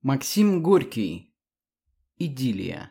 Максим Горький. Идиллия.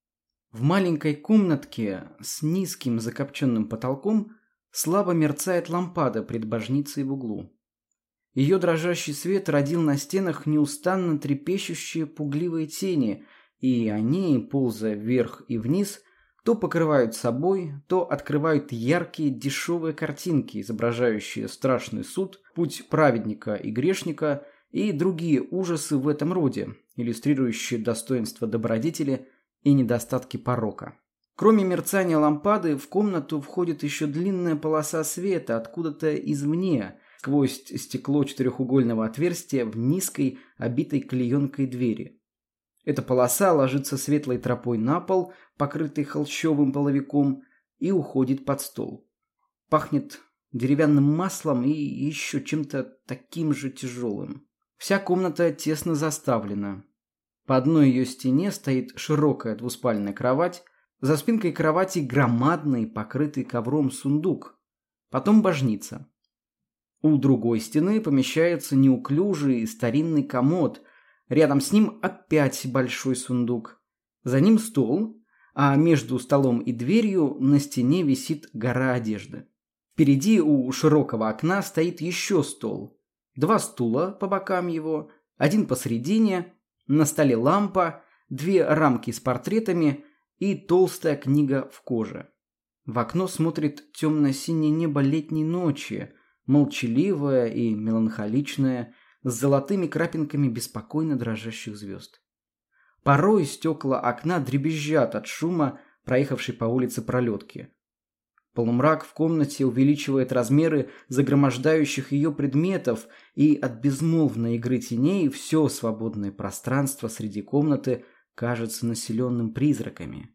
В маленькой комнатке с низким закопченным потолком слабо мерцает лампада пред божницей в углу. Ее дрожащий свет родил на стенах неустанно трепещущие пугливые тени, и они, ползая вверх и вниз, то покрывают собой, то открывают яркие дешевые картинки, изображающие страшный суд, путь праведника и грешника и другие ужасы в этом роде, иллюстрирующие достоинства добродетели и недостатки порока. Кроме мерцания лампады, в комнату входит еще длинная полоса света откуда-то извне, сквозь стекло четырехугольного отверстия в низкой, обитой клеенкой двери. Эта полоса ложится светлой тропой на пол, покрытый холщовым половиком, и уходит под стол. Пахнет деревянным маслом и еще чем-то таким же тяжелым. Вся комната тесно заставлена. По одной ее стене стоит широкая двуспальная кровать, за спинкой кровати громадный, покрытый ковром сундук, потом божница. У другой стены помещается неуклюжий старинный комод, рядом с ним опять большой сундук. За ним стол, а между столом и дверью на стене висит гора одежды. Впереди у широкого окна стоит еще стол. Два стула по бокам его, один посредине, на столе лампа, две рамки с портретами и толстая книга в коже. В окно смотрит темно-синее небо летней ночи, молчаливое и меланхоличное, с золотыми крапинками беспокойно дрожащих звезд. Порой стекла окна дребезжат от шума проехавшей по улице пролетки. Полумрак в комнате увеличивает размеры загромождающих ее предметов, и от безмолвной игры теней все свободное пространство среди комнаты кажется населенным призраками.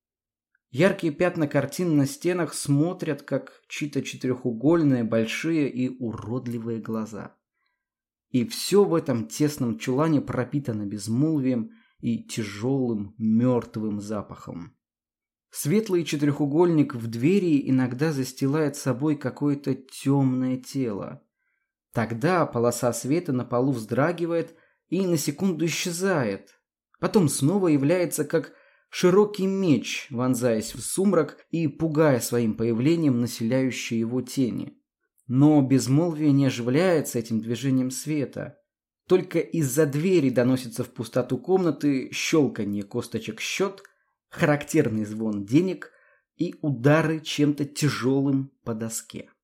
Яркие пятна картин на стенах смотрят, как чьи-то четырехугольные, большие и уродливые глаза. И все в этом тесном чулане пропитано безмолвием и тяжелым мертвым запахом. Светлый четырехугольник в двери иногда застилает собой какое-то темное тело. Тогда полоса света на полу вздрагивает и на секунду исчезает. Потом снова является как широкий меч, вонзаясь в сумрак и пугая своим появлением населяющие его тени. Но безмолвие не оживляется этим движением света. Только из-за двери доносится в пустоту комнаты щелканье косточек счет, характерный звон денег и удары чем-то тяжелым по доске.